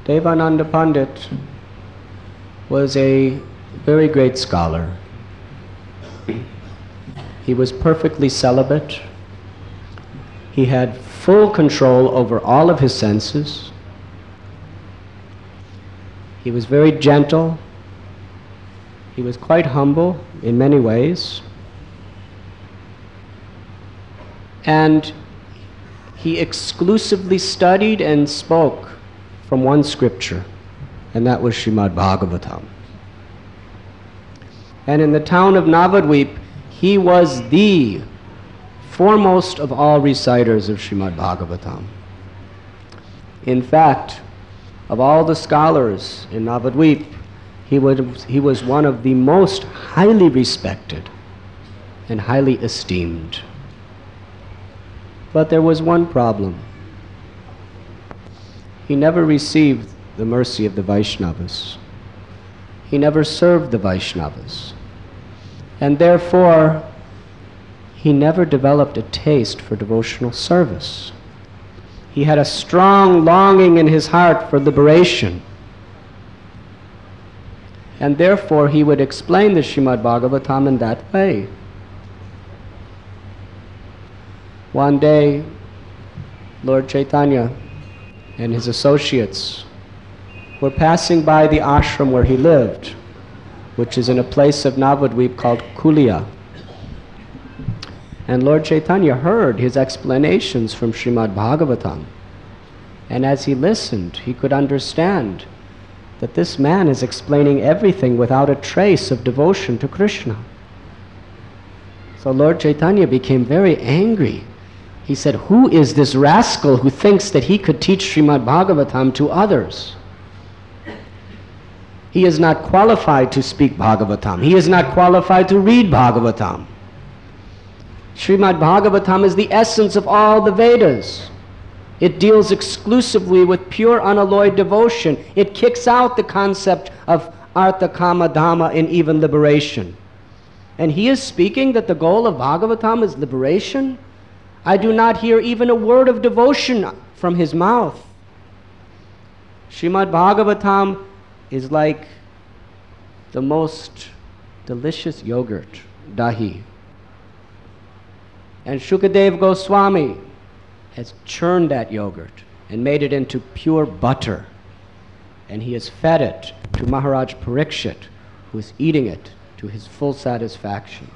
Devananda Pandit was a very great scholar. He was perfectly celibate. He had full control over all of his senses. He was very gentle. He was quite humble in many ways. And he exclusively studied and spoke from one scripture, and that was Srimad Bhagavatam. And in the town of Navadvip, he was the foremost of all reciters of Srimad Bhagavatam. In fact, of all the scholars in Navadvip, he was one of the most highly respected and highly esteemed. But there was one problem. He never received the mercy of the Vaishnavas. He never served the Vaishnavas. And therefore, he never developed a taste for devotional service. He had a strong longing in his heart for liberation. And therefore, he would explain the Srimad Bhagavatam in that way. One day, Lord Chaitanya and his associates were passing by the ashram where he lived, which is in a place of Navadvip called Kulia. And Lord Chaitanya heard his explanations from Srimad Bhagavatam. And as he listened, he could understand that this man is explaining everything without a trace of devotion to Krishna. So Lord Chaitanya became very angry. He said, "Who is this rascal who thinks that he could teach Srimad Bhagavatam to others? He is not qualified to speak Bhagavatam. He is not qualified to read Bhagavatam. Srimad Bhagavatam is the essence of all the Vedas. It deals exclusively with pure unalloyed devotion. It kicks out the concept of Artha, Kama, Dhamma, and even liberation. And he is speaking that the goal of Bhagavatam is liberation? I do not hear even a word of devotion from his mouth." Srimad Bhagavatam is like the most delicious yogurt, dahi. And Shukadev Goswami has churned that yogurt and made it into pure butter. And he has fed it to Maharaj Parikshit, who is eating it to his full satisfaction.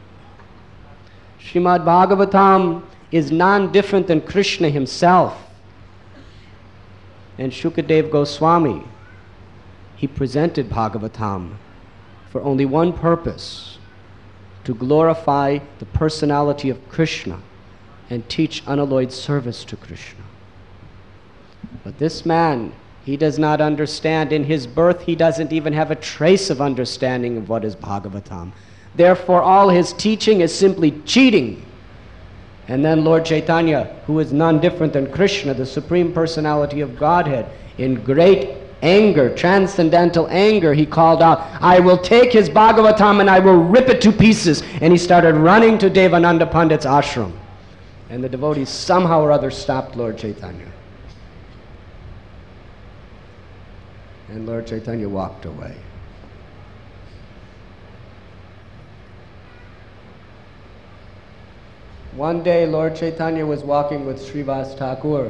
Srimad Bhagavatam is non-different than Krishna himself. And Shukadev Goswami, he presented Bhagavatam for only one purpose: to glorify the personality of Krishna and teach unalloyed service to Krishna. But this man, he does not understand. In his birth, he doesn't even have a trace of understanding of what is Bhagavatam. Therefore, all his teaching is simply cheating. And then Lord Chaitanya, who is none different than Krishna, the Supreme Personality of Godhead, in great anger, transcendental anger, he called out, "I will take his Bhagavatam and I will rip it to pieces." And he started running to Devananda Pandit's ashram. And the devotees somehow or other stopped Lord Chaitanya. And Lord Chaitanya walked away. One day, Lord Chaitanya was walking with Srivas Thakur,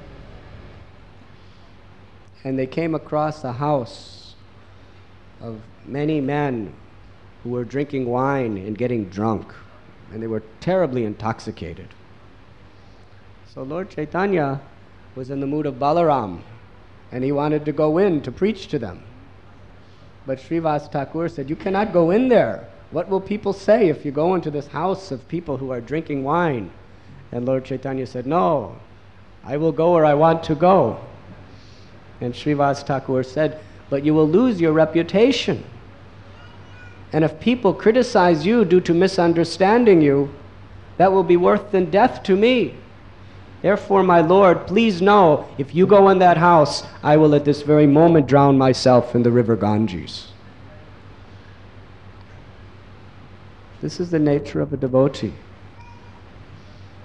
and they came across a house of many men who were drinking wine and getting drunk, and they were terribly intoxicated. So Lord Chaitanya was in the mood of Balaram, and he wanted to go in to preach to them. But Srivas Thakur said, "You cannot go in there. What will people say if you go into this house of people who are drinking wine?" And Lord Chaitanya said, "No, I will go where I want to go." And Srivas Thakur said, "But you will lose your reputation. And if people criticize you due to misunderstanding you, that will be worse than death to me. Therefore, my Lord, please know, if you go in that house, I will at this very moment drown myself in the river Ganges." This is the nature of a devotee.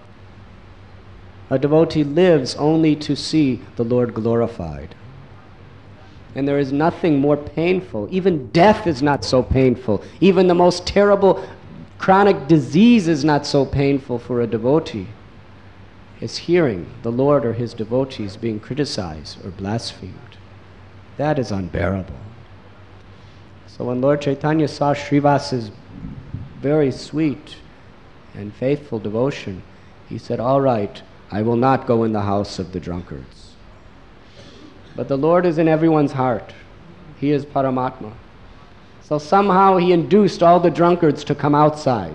A devotee lives only to see the Lord glorified. And there is nothing more painful. Even death is not so painful. Even the most terrible chronic disease is not so painful for a devotee as hearing the Lord or his devotees being criticized or blasphemed. That is unbearable. So when Lord Chaitanya saw Srivasa's very sweet and faithful devotion, he said, all right, I will not go in the house of the drunkards. But the Lord is in everyone's heart. He is Paramatma. So somehow he induced all the drunkards to come outside.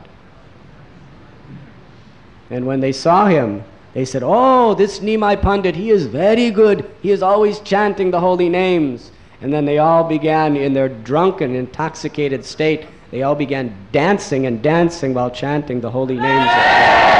And when they saw him, they said, oh, this Nimai Pandit, he is very good. He is always chanting the holy names. And then they all began, in their drunken, intoxicated state, they all began dancing and dancing while chanting the holy names of God.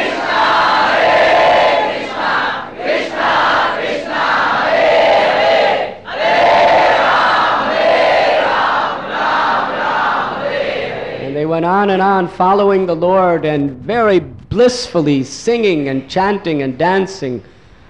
They went on and on following the Lord and very blissfully singing and chanting and dancing.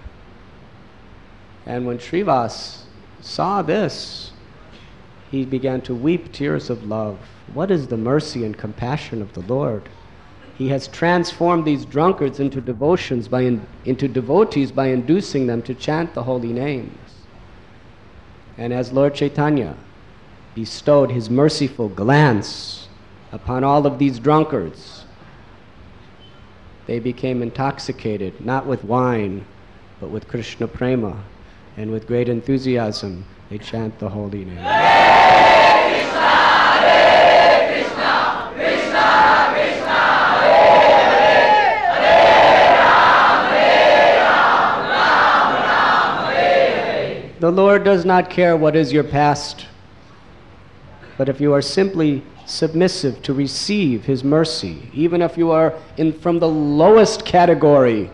And when Srivas saw this, he began to weep tears of love. What is the mercy and compassion of the Lord? He has transformed these drunkards into devotees by inducing them to chant the holy names. And as Lord Chaitanya bestowed his merciful glance upon all of these drunkards, they became intoxicated, not with wine, but with Krishna prema, and with great enthusiasm they chant the holy name. Hare Krishna, Hare Krishna, Krishna Krishna, Hare Hare, Hare Ram, Ram Ram, Hare Hare. The Lord does not care what is your past, but if you are simply submissive to receive his mercy, even if you are from the lowest category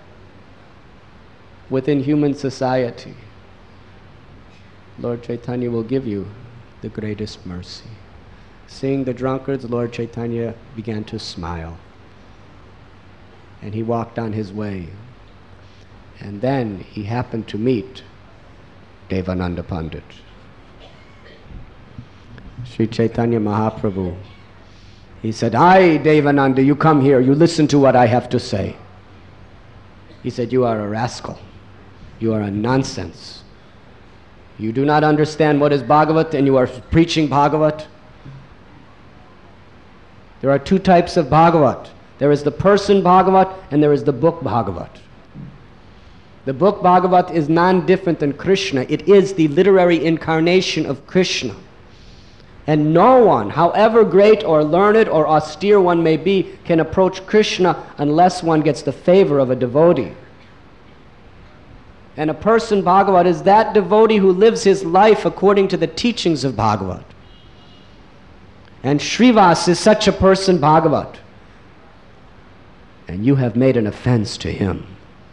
within human society, Lord Chaitanya will give you the greatest mercy. Seeing the drunkards, Lord Chaitanya began to smile, and he walked on his way. And then he happened to meet Devananda Pandit. Sri Chaitanya Mahaprabhu, he said, "Hi, Devananda, you come here, you listen to what I have to say." He said, "You are a rascal. You are a nonsense. You do not understand what is Bhagavat and you are preaching Bhagavat." There are two types of Bhagavat. There is the person Bhagavat and there is the book Bhagavat. The book Bhagavat is non-different than Krishna. It is the literary incarnation of Krishna. And no one, however great or learned or austere one may be, can approach Krishna unless one gets the favor of a devotee. And a person Bhagavat is that devotee who lives his life according to the teachings of Bhagavat. And Srivas is such a person Bhagavat. And you have made an offense to him.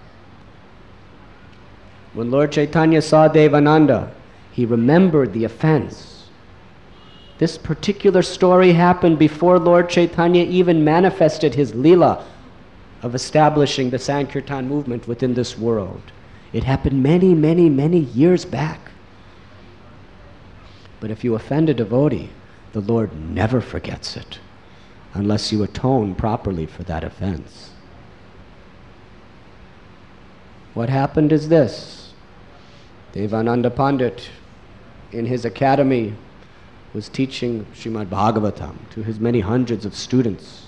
When Lord Chaitanya saw Devananda, he remembered the offense. This particular story happened before Lord Chaitanya even manifested his lila of establishing the Sankirtan movement within this world. It happened many, many, many years back. But if you offend a devotee, the Lord never forgets it unless you atone properly for that offense. What happened is this. Devananda Pandit, in his academy, was teaching Srimad Bhagavatam to his many hundreds of students.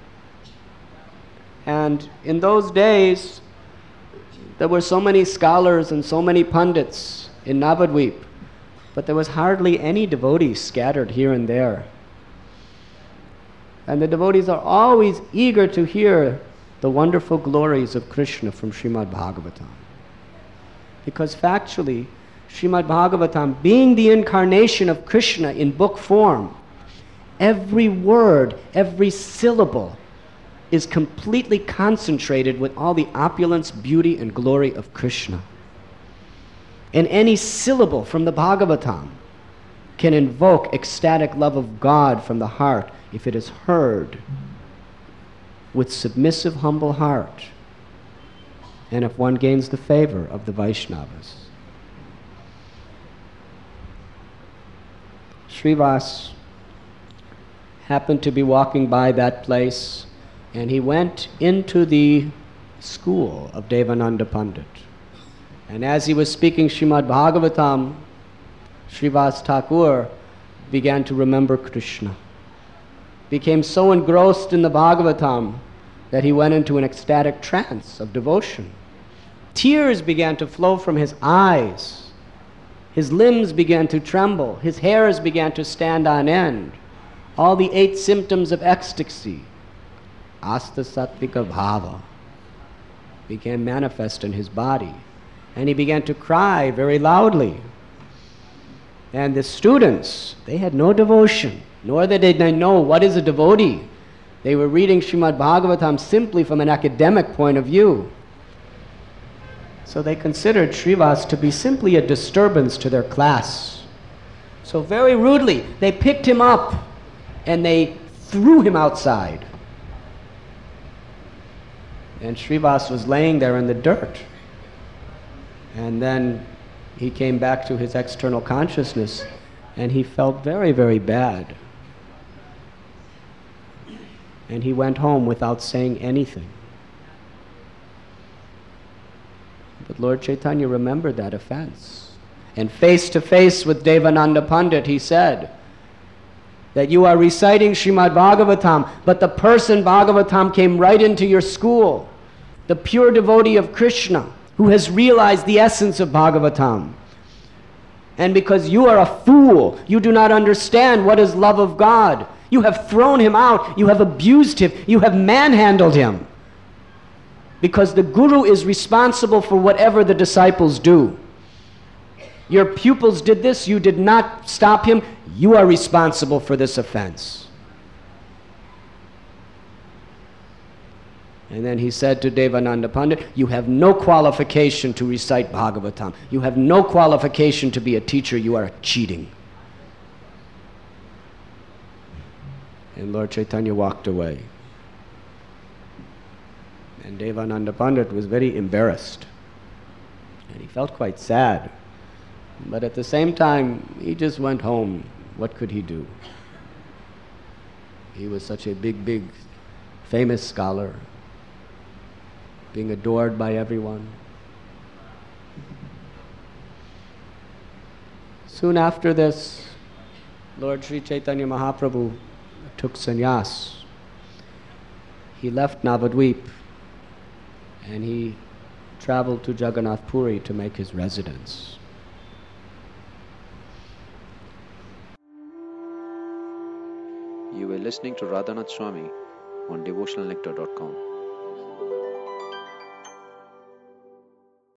And in those days, there were so many scholars and so many pundits in Navadvip, but there was hardly any devotees scattered here and there. And the devotees are always eager to hear the wonderful glories of Krishna from Srimad Bhagavatam. Because factually, Srimad Bhagavatam, being the incarnation of Krishna in book form, every word, every syllable is completely concentrated with all the opulence, beauty, and glory of Krishna. And any syllable from the Bhagavatam can invoke ecstatic love of God from the heart if it is heard with submissive, humble heart, and if one gains the favor of the Vaishnavas. Srivas happened to be walking by that place, and he went into the school of Devananda Pandit. And as he was speaking Srimad Bhagavatam, Srivas Thakur began to remember Krishna. Became so engrossed in the Bhagavatam that he went into an ecstatic trance of devotion. Tears began to flow from his eyes. His limbs began to tremble. His hairs began to stand on end. All the 8 symptoms of ecstasy, asta sattvika bhava, became manifest in his body. And he began to cry very loudly. And the students, they had no devotion, nor did they know what is a devotee. They were reading Srimad Bhagavatam simply from an academic point of view. So they considered Srivas to be simply a disturbance to their class. So very rudely, they picked him up and they threw him outside. And Srivas was laying there in the dirt. And then he came back to his external consciousness, and he felt very, very bad. And he went home without saying anything. But Lord Chaitanya remembered that offense. And face to face with Devananda Pandit, he said that you are reciting Srimad Bhagavatam, but the person Bhagavatam came right into your school, the pure devotee of Krishna, who has realized the essence of Bhagavatam. And because you are a fool, you do not understand what is love of God. You have thrown him out, you have abused him, you have manhandled him. Because the Guru is responsible for whatever the disciples do. Your pupils did this, you did not stop him, you are responsible for this offense. And then he said to Devananda Pandit, you have no qualification to recite Bhagavatam. You have no qualification to be a teacher. You are cheating. And Lord Chaitanya walked away. And Devananda Pandit was very embarrassed. And he felt quite sad. But at the same time, he just went home. What could he do? He was such a big, famous scholar, being adored by everyone. Soon after this, Lord Sri Chaitanya Mahaprabhu took sannyas. He left Navadvip and he traveled to Jagannath Puri to make his residence. You were listening to Radhanath Swami on devotionalnectar.com.